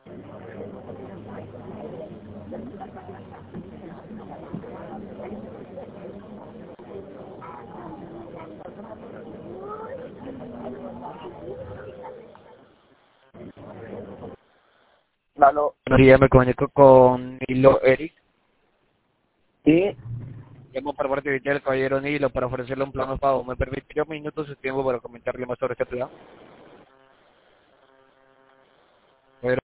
Aló. Buenos días, me comunico con Nilo Eric. Sí, Llamo por parte del caballero Nilo para ofrecerle un plan de pago. ¿Me permitiría un minuto de su tiempo para comentarle más sobre este plan?